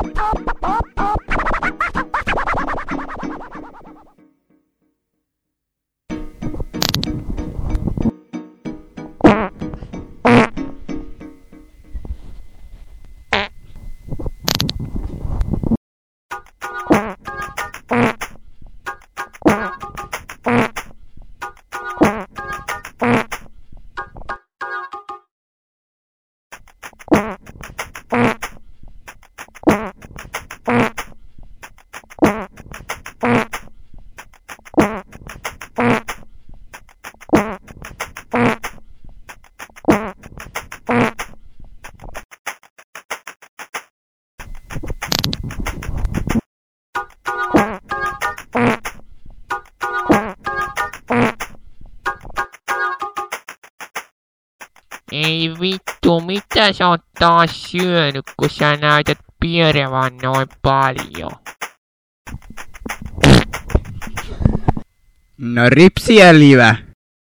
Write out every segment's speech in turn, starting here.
Ei vittu, mitä sä oot taas syönyt, kun sä näytät pierevän noin paljon? No ripsiä liivä.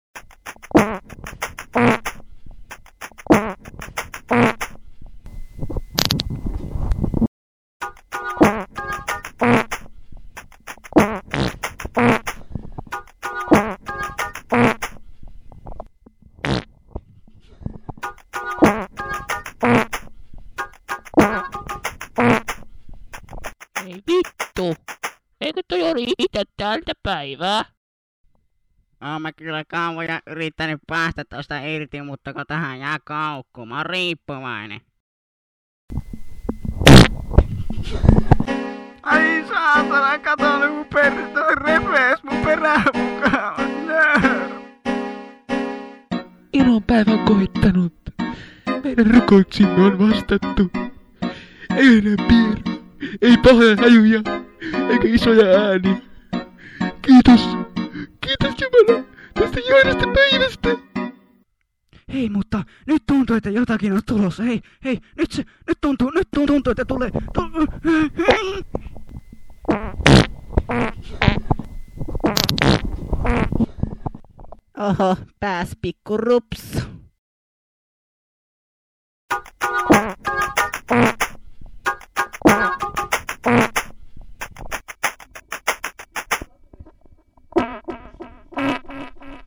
Ei vittu, eikö toi ole itse tältä päivää? Oon mä kyllä kauan yrittänyt päästä tosta irti, mutta kun tähän jää kaukku, mä oon riippuvainen. Ai saatana, kato nyt mun perri, toi repees mun perään mukaan. Ilonpäivä on koittanut. Meidän rukouksimme on vastattu. Ei enää pieru, ei pahoja hajuja, eikä isoja ääniä. Kiitos, kiitos Jumala tästä ihanasta päivästä. Hei, mutta nyt tuntuu, että jotakin on tulossa. Hei, nyt tuntuu, että tulee. Oho, pääs pikku rups.